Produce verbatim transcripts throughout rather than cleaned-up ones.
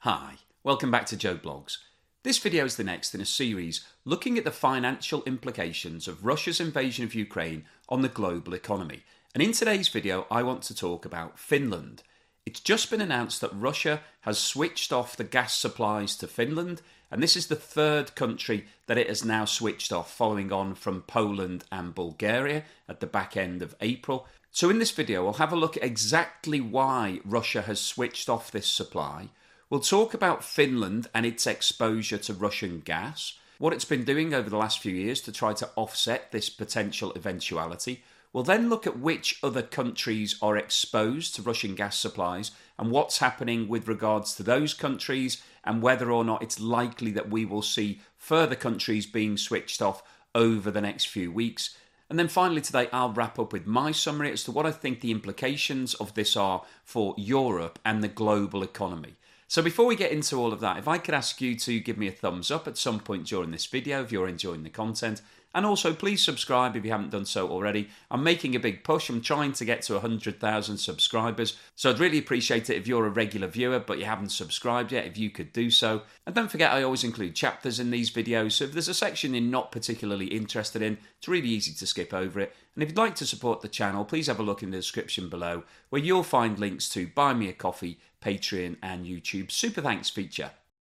Hi, welcome back to Joe Blogs. This video is the next in a series looking at the financial implications of Russia's invasion of Ukraine on the global economy. And in today's video, I want to talk about Finland. It's just been announced that Russia has switched off the gas supplies to Finland, and this is the third country that it has now switched off, following on from Poland and Bulgaria at the back end of April. So in this video, I'll have a look at exactly why Russia has switched off this supply. We'll talk about Finland and its exposure to Russian gas, what it's been doing over the last few years to try to offset this potential eventuality. We'll then look at which other countries are exposed to Russian gas supplies and what's happening with regards to those countries and whether or not it's likely that we will see further countries being switched off over the next few weeks. And then finally today, I'll wrap up with my summary as to what I think the implications of this are for Europe and the global economy. So before we get into all of that, if I could ask you to give me a thumbs up at some point during this video if you're enjoying the content. And also please subscribe if you haven't done so already. I'm making a big push. I'm trying to get to one hundred thousand subscribers. So I'd really appreciate it if you're a regular viewer but you haven't subscribed yet, if you could do so. And don't forget, I always include chapters in these videos. So if there's a section you're not particularly interested in, it's really easy to skip over it. And if you'd like to support the channel, please have a look in the description below where you'll find links to Buy Me a Coffee, Patreon and YouTube Super Thanks feature.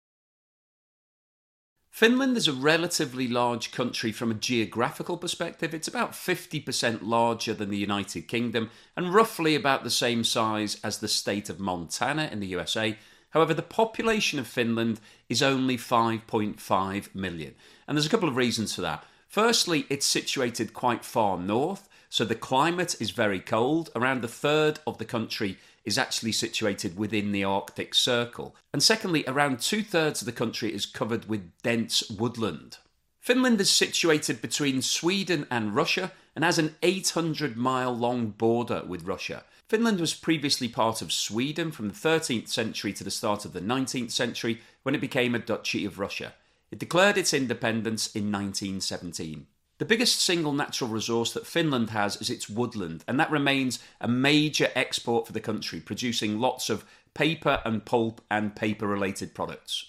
Finland is a relatively large country from a geographical perspective. It's about fifty percent larger than the United Kingdom and roughly about the same size as the state of Montana in the U S A. However, the population of Finland is only five point five million. And there's a couple of reasons for that. Firstly, it's situated quite far north, so the climate is very cold. Around a third of the country is actually situated within the Arctic Circle. And secondly, around two-thirds of the country is covered with dense woodland. Finland is situated between Sweden and Russia and has an eight hundred mile long border with Russia. Finland was previously part of Sweden from the thirteenth century to the start of the nineteenth century when it became a duchy of Russia. It declared its independence in nineteen seventeen. The biggest single natural resource that Finland has is its woodland, and that remains a major export for the country, producing lots of paper and pulp and paper-related products.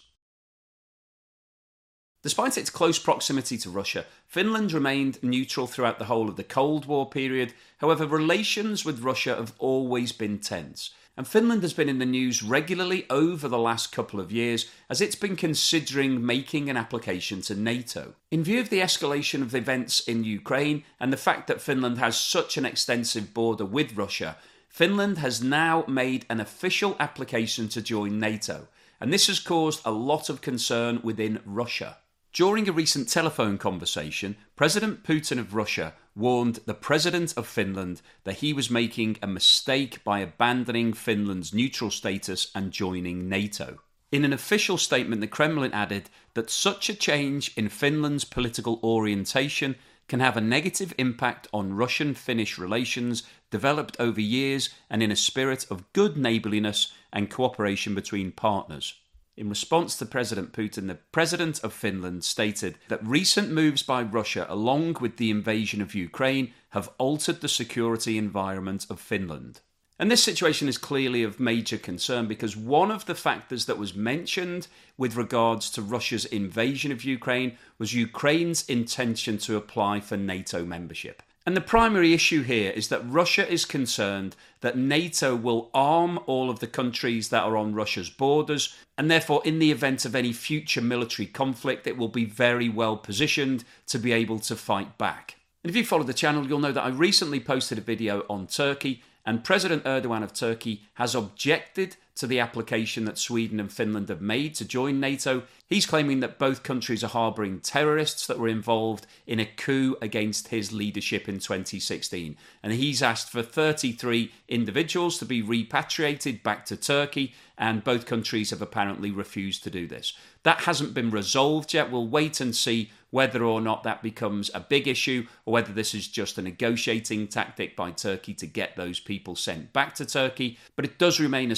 Despite its close proximity to Russia, Finland remained neutral throughout the whole of the Cold War period. However, relations with Russia have always been tense. And Finland has been in the news regularly over the last couple of years as it's been considering making an application to NATO. In view of the escalation of events in Ukraine and the fact that Finland has such an extensive border with Russia, Finland has now made an official application to join NATO. And this has caused a lot of concern within Russia. During a recent telephone conversation, President Putin of Russia warned the President of Finland that he was making a mistake by abandoning Finland's neutral status and joining NATO. In an official statement, the Kremlin added that such a change in Finland's political orientation can have a negative impact on Russian-Finnish relations developed over years and in a spirit of good neighbourliness and cooperation between partners. In response to President Putin, the President of Finland stated that recent moves by Russia, along with the invasion of Ukraine, have altered the security environment of Finland. And this situation is clearly of major concern because one of the factors that was mentioned with regards to Russia's invasion of Ukraine was Ukraine's intention to apply for NATO membership. And the primary issue here is that Russia is concerned that NATO will arm all of the countries that are on Russia's borders, and therefore in the event of any future military conflict, it will be very well positioned to be able to fight back. And if you follow the channel, you'll know that I recently posted a video on Turkey, and President Erdogan of Turkey has objected to the application that Sweden and Finland have made to join NATO. He's claiming that both countries are harbouring terrorists that were involved in a coup against his leadership in twenty sixteen. And he's asked for thirty-three individuals to be repatriated back to Turkey, and both countries have apparently refused to do this. That hasn't been resolved yet. We'll wait and see whether or not that becomes a big issue or whether this is just a negotiating tactic by Turkey to get those people sent back to Turkey. But it does remain a stumbling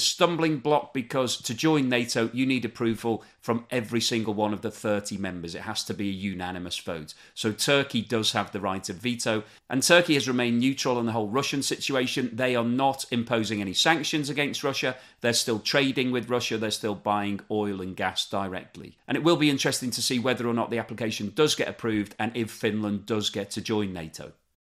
stumbling block because to join NATO, you need approval from every single one of the thirty members. It has to be a unanimous vote. So Turkey does have the right of veto, and Turkey has remained neutral on the whole Russian situation. They are not imposing any sanctions against Russia. They're still trading with Russia. They're still buying oil and gas directly. And it will be interesting to see whether or not the application does get approved and if Finland does get to join NATO.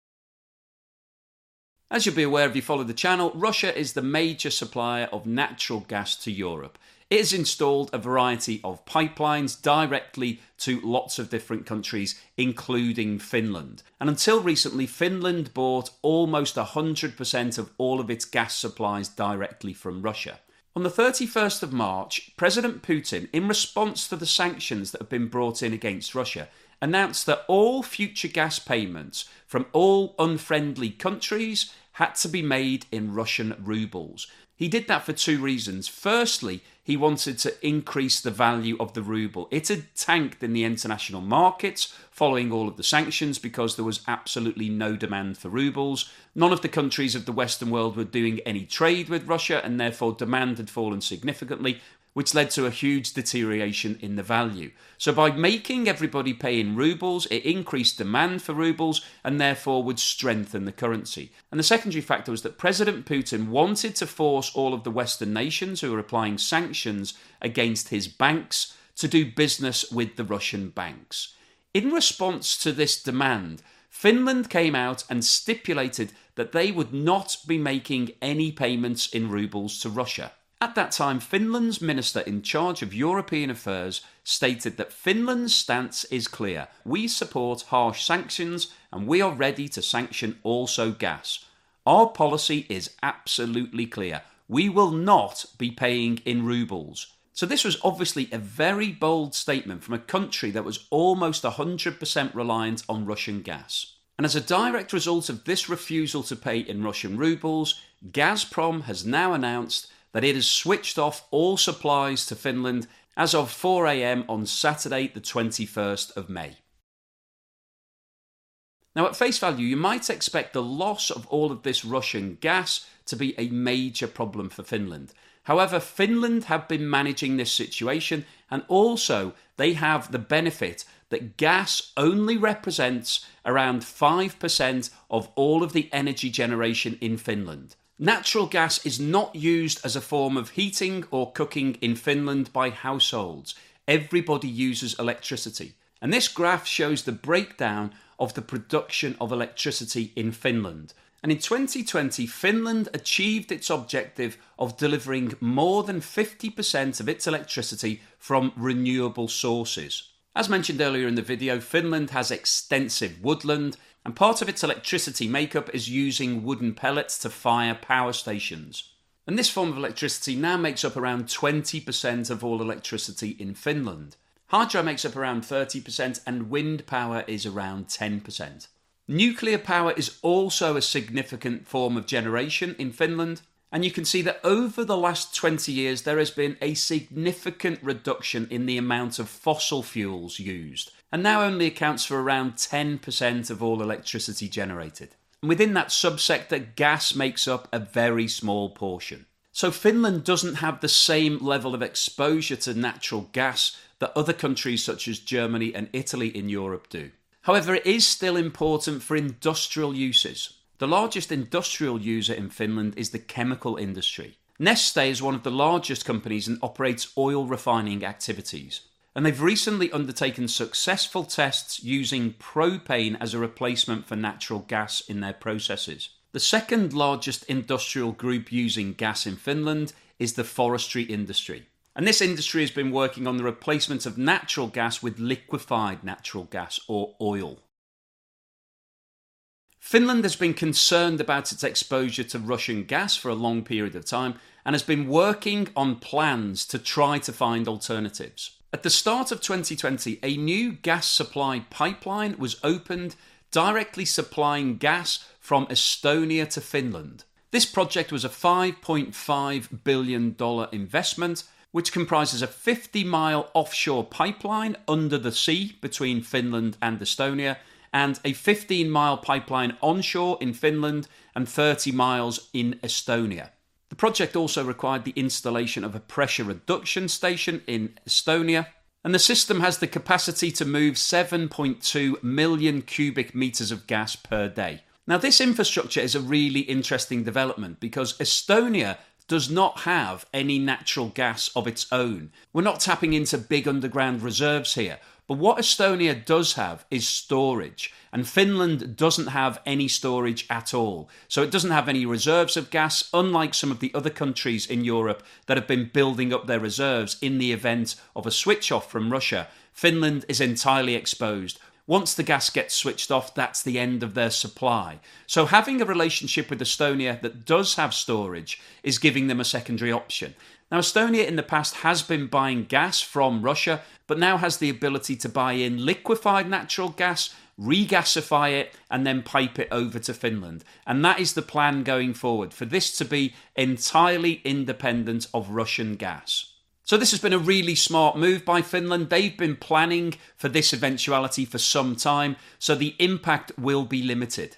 As you'll be aware if you follow the channel, Russia is the major supplier of natural gas to Europe. It has installed a variety of pipelines directly to lots of different countries, including Finland. And until recently, Finland bought almost one hundred percent of all of its gas supplies directly from Russia. On the thirty-first of March, President Putin, in response to the sanctions that have been brought in against Russia, announced that all future gas payments from all unfriendly countries had to be made in Russian rubles. He did that for two reasons. Firstly, he wanted to increase the value of the ruble. It had tanked in the international markets following all of the sanctions because there was absolutely no demand for rubles. None of the countries of the Western world were doing any trade with Russia, and therefore demand had fallen significantly, which led to a huge deterioration in the value. So by making everybody pay in rubles, it increased demand for rubles and therefore would strengthen the currency. And the secondary factor was that President Putin wanted to force all of the Western nations who were applying sanctions against his banks to do business with the Russian banks. In response to this demand, Finland came out and stipulated that they would not be making any payments in rubles to Russia. At that time, Finland's minister in charge of European affairs stated that Finland's stance is clear. We support harsh sanctions and we are ready to sanction also gas. Our policy is absolutely clear. We will not be paying in rubles. So this was obviously a very bold statement from a country that was almost one hundred percent reliant on Russian gas. And as a direct result of this refusal to pay in Russian rubles, Gazprom has now announced that it has switched off all supplies to Finland as of four a m on Saturday the twenty-first of May. Now at face value, you might expect the loss of all of this Russian gas to be a major problem for Finland. However, Finland have been managing this situation, and also they have the benefit that gas only represents around five percent of all of the energy generation in Finland. Natural gas is not used as a form of heating or cooking in Finland by households. Everybody uses electricity. And this graph shows the breakdown of the production of electricity in Finland. And in twenty twenty, Finland achieved its objective of delivering more than fifty percent of its electricity from renewable sources. As mentioned earlier in the video, Finland has extensive woodland, and part of its electricity makeup is using wooden pellets to fire power stations. And this form of electricity now makes up around twenty percent of all electricity in Finland. Hydro makes up around thirty percent and wind power is around ten percent. Nuclear power is also a significant form of generation in Finland, and you can see that over the last twenty years there has been a significant reduction in the amount of fossil fuels used, and now only accounts for around ten percent of all electricity generated. And within that subsector, gas makes up a very small portion. So Finland doesn't have the same level of exposure to natural gas that other countries such as Germany and Italy in Europe do. However, it is still important for industrial uses. The largest industrial user in Finland is the chemical industry. Neste is one of the largest companies and operates oil refining activities. And they've recently undertaken successful tests using propane as a replacement for natural gas in their processes. The second largest industrial group using gas in Finland is the forestry industry. And this industry has been working on the replacement of natural gas with liquefied natural gas or oil. Finland has been concerned about its exposure to Russian gas for a long period of time and has been working on plans to try to find alternatives. At the start of twenty twenty, a new gas supply pipeline was opened, directly supplying gas from Estonia to Finland. This project was a five point five billion dollars investment, which comprises a fifty mile offshore pipeline under the sea between Finland and Estonia, and a fifteen mile pipeline onshore in Finland and thirty miles in Estonia. The project also required the installation of a pressure reduction station in Estonia, and the system has the capacity to move seven point two million cubic metres of gas per day. Now, this infrastructure is a really interesting development because Estonia does not have any natural gas of its own. We're not tapping into big underground reserves here. But what Estonia does have is storage, and Finland doesn't have any storage at all. So it doesn't have any reserves of gas, unlike some of the other countries in Europe that have been building up their reserves in the event of a switch off from Russia. Finland is entirely exposed. Once the gas gets switched off, that's the end of their supply. So having a relationship with Estonia that does have storage is giving them a secondary option. Now, Estonia in the past has been buying gas from Russia, but now has the ability to buy in liquefied natural gas, regasify it, and then pipe it over to Finland. And that is the plan going forward, for this to be entirely independent of Russian gas. So this has been a really smart move by Finland. They've been planning for this eventuality for some time, so the impact will be limited.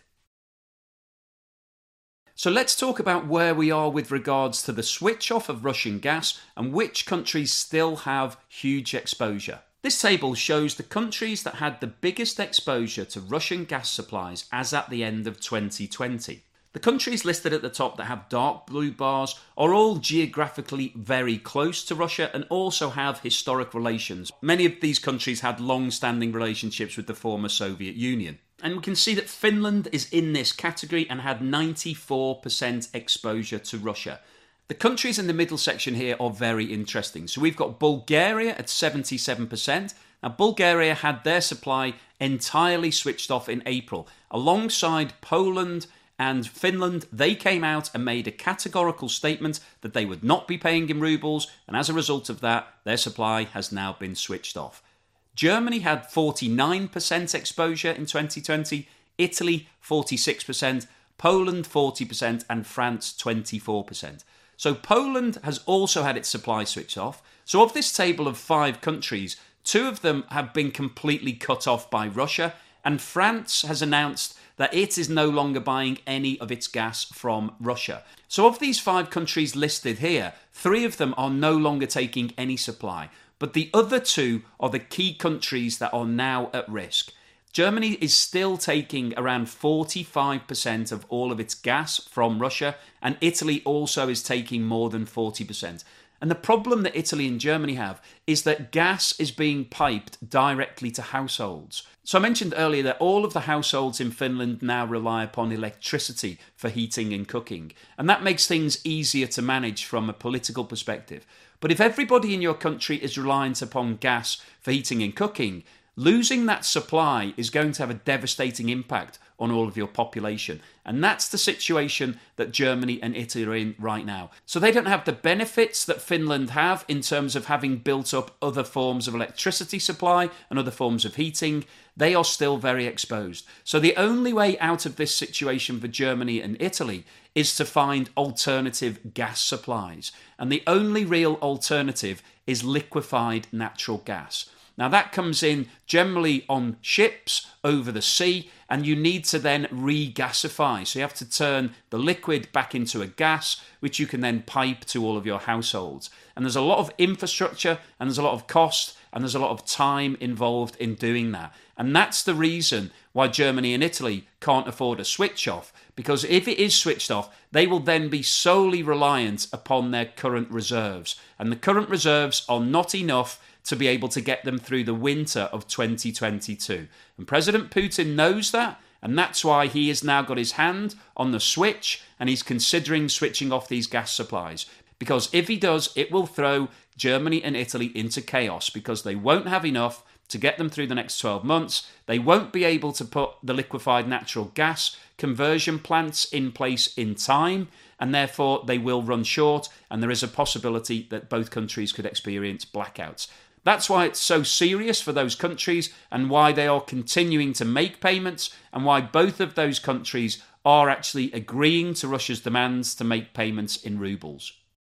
So let's talk about where we are with regards to the switch off of Russian gas and which countries still have huge exposure. This table shows the countries that had the biggest exposure to Russian gas supplies as at the end of twenty twenty. The countries listed at the top that have dark blue bars are all geographically very close to Russia and also have historic relations. Many of these countries had long-standing relationships with the former Soviet Union. And we can see that Finland is in this category and had ninety-four percent exposure to Russia. The countries in the middle section here are very interesting. So we've got Bulgaria at seventy-seven percent. Now, Bulgaria had their supply entirely switched off in April. Alongside Poland and Finland, they came out and made a categorical statement that they would not be paying in rubles, and as a result of that, their supply has now been switched off. Germany had forty-nine percent exposure in twenty twenty, Italy forty-six percent, Poland forty percent, and France twenty-four percent. So Poland has also had its supply switched off. So of this table of five countries, two of them have been completely cut off by Russia, and France has announced that it is no longer buying any of its gas from Russia. So of these five countries listed here, three of them are no longer taking any supply. But the other two are the key countries that are now at risk. Germany is still taking around forty-five percent of all of its gas from Russia, and Italy also is taking more than forty percent. And the problem that Italy and Germany have is that gas is being piped directly to households. So I mentioned earlier that all of the households in Finland now rely upon electricity for heating and cooking. And that makes things easier to manage from a political perspective. But if everybody in your country is reliant upon gas for heating and cooking, losing that supply is going to have a devastating impact on all of your population. And that's the situation that Germany and Italy are in right now. So they don't have the benefits that Finland have in terms of having built up other forms of electricity supply and other forms of heating. They are still very exposed. So the only way out of this situation for Germany and Italy is to find alternative gas supplies. And the only real alternative is liquefied natural gas. Now that comes in generally on ships over the sea, and you need to then regasify. So you have to turn the liquid back into a gas, which you can then pipe to all of your households. And there's a lot of infrastructure, and there's a lot of cost, and there's a lot of time involved in doing that. And that's the reason why Germany and Italy can't afford a switch off, because if it is switched off, they will then be solely reliant upon their current reserves. And the current reserves are not enough to be able to get them through the winter of twenty twenty-two. And President Putin knows that, and that's why he has now got his hand on the switch, and he's considering switching off these gas supplies. Because if he does, it will throw Germany and Italy into chaos, because they won't have enough to get them through the next twelve months. They won't be able to put the liquefied natural gas conversion plants in place in time, and therefore they will run short, and there is a possibility that both countries could experience blackouts. That's why it's so serious for those countries, and why they are continuing to make payments, and why both of those countries are actually agreeing to Russia's demands to make payments in rubles.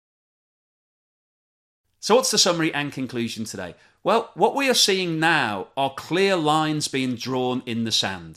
So what's the summary and conclusion today? Well, what we are seeing now are clear lines being drawn in the sand.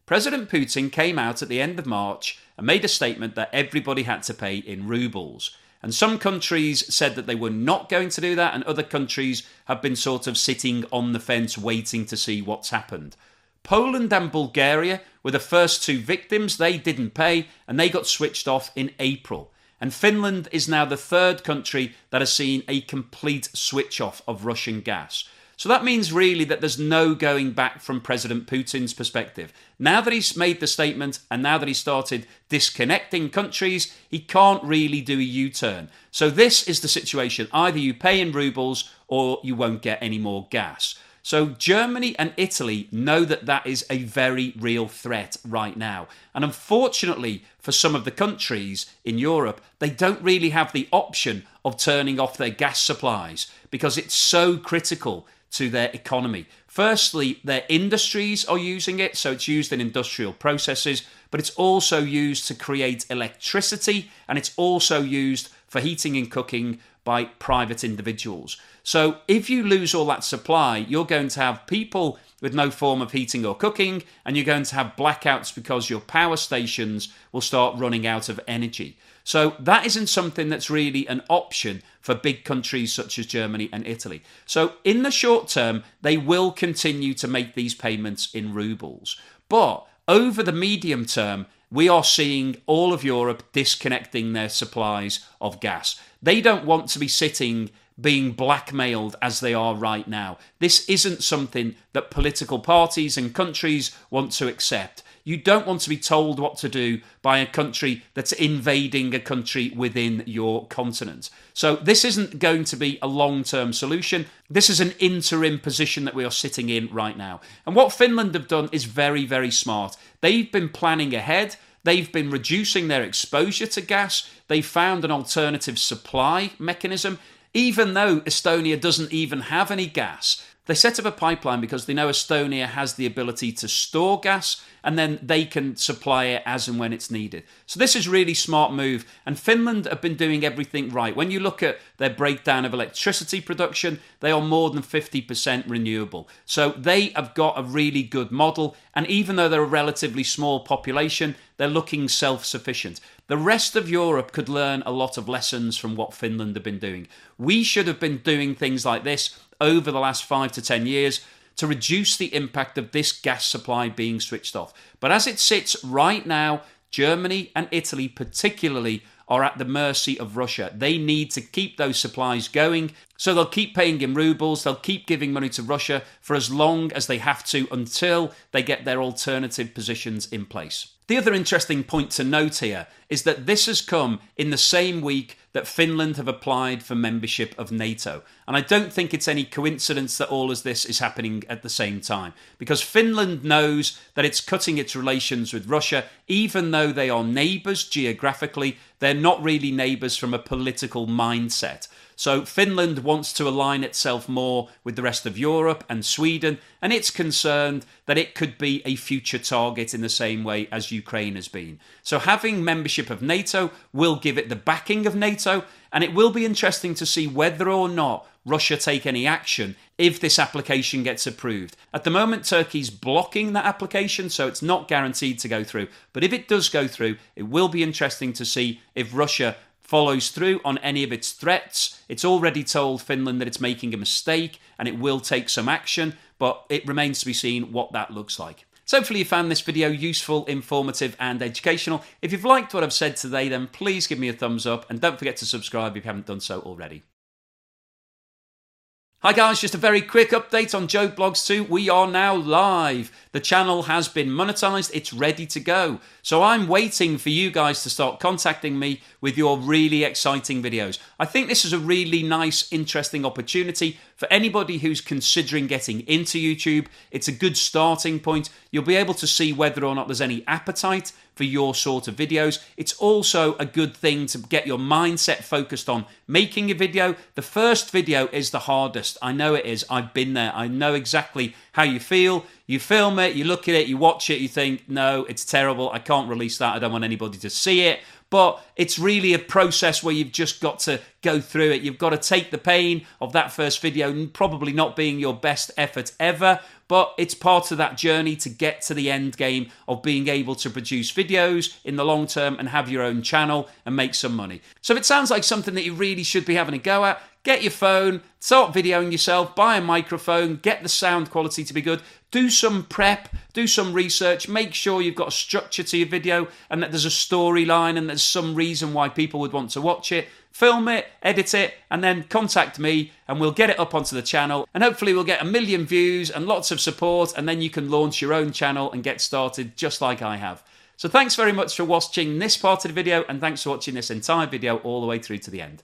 President Putin came out at the end of March and made a statement that everybody had to pay in rubles. And some countries said that they were not going to do that, and other countries have been sort of sitting on the fence waiting to see what's happened. Poland and Bulgaria were the first two victims. They didn't pay, and they got switched off in April. And Finland is now the third country that has seen a complete switch off of Russian gas. So that means really that there's no going back from President Putin's perspective. Now that he's made the statement and now that he started disconnecting countries, he can't really do a U-turn. So this is the situation. Either you pay in rubles or you won't get any more gas. So Germany and Italy know that that is a very real threat right now. And unfortunately for some of the countries in Europe, they don't really have the option of turning off their gas supplies because it's so critical to their economy. Firstly, their industries are using it, so it's used in industrial processes, but it's also used to create electricity, and it's also used for heating and cooking by private individuals. So if you lose all that supply, you're going to have people with no form of heating or cooking, and you're going to have blackouts because your power stations will start running out of energy. So that isn't something that's really an option for big countries such as Germany and Italy. So in the short term, they will continue to make these payments in rubles. But over the medium term, we are seeing all of Europe disconnecting their supplies of gas. They don't want to be sitting being blackmailed as they are right now. This isn't something that political parties and countries want to accept. You don't want to be told what to do by a country that's invading a country within your continent. So this isn't going to be a long-term solution. This is an interim position that we are sitting in right now. And what Finland have done is very, very smart. They've been planning ahead. They've been reducing their exposure to gas. They found an alternative supply mechanism. Even though Estonia doesn't even have any gas, they set up a pipeline because they know Estonia has the ability to store gas and then they can supply it as and when it's needed. So this is a really smart move, and Finland have been doing everything right. When you look at their breakdown of electricity production, they are more than fifty percent renewable. So they have got a really good model, and even though they're a relatively small population, they're looking self-sufficient. The rest of Europe could learn a lot of lessons from what Finland have been doing. We should have been doing things like this over the last five to ten years to reduce the impact of this gas supply being switched off. But as it sits right now, Germany and Italy particularly are at the mercy of Russia. They need to keep those supplies going, so they'll keep paying in rubles, they'll keep giving money to Russia for as long as they have to until they get their alternative positions in place. The other interesting point to note here is that this has come in the same week that Finland have applied for membership of NATO. And I don't think it's any coincidence that all of this is happening at the same time, because Finland knows that it's cutting its relations with Russia. Even though they are neighbours geographically, they're not really neighbours from a political mindset. So Finland wants to align itself more with the rest of Europe and Sweden, and it's concerned that it could be a future target in the same way as Ukraine has been. So having membership of NATO will give it the backing of NATO, and it will be interesting to see whether or not Russia take any action if this application gets approved. At the moment, Turkey's blocking that application, so it's not guaranteed to go through. But if it does go through, it will be interesting to see if Russia follows through on any of its threats. It's already told Finland that it's making a mistake and it will take some action, but it remains to be seen what that looks like. So hopefully you found this video useful, informative and educational. If you've liked what I've said today, then please give me a thumbs up and don't forget to subscribe if you haven't done so already. Hi guys, just a very quick update on Joe Blogs two. We are now live. The channel has been monetized. It's ready to go. So I'm waiting for you guys to start contacting me with your really exciting videos. I think this is a really nice, interesting opportunity for anybody who's considering getting into YouTube. It's a good starting point. You'll be able to see whether or not there's any appetite for your sort of videos. It's also a good thing to get your mindset focused on making a video. The first video is the hardest. I know it is. I've been there. I know exactly how you feel. You film it, you look at it, you watch it, you think, no, it's terrible. I can't release that. I don't want anybody to see it. But it's really a process where you've just got to go through it. You've got to take the pain of that first video, probably not being your best effort ever, but it's part of that journey to get to the end game of being able to produce videos in the long term and have your own channel and make some money. So if it sounds like something that you really should be having a go at, get your phone, start videoing yourself, buy a microphone, get the sound quality to be good, do some prep, do some research, make sure you've got a structure to your video and that there's a storyline and there's some reason why people would want to watch it. Film it, edit it, and then contact me and we'll get it up onto the channel and hopefully we'll get a million views and lots of support and then you can launch your own channel and get started just like I have. So thanks very much for watching this part of the video and thanks for watching this entire video all the way through to the end.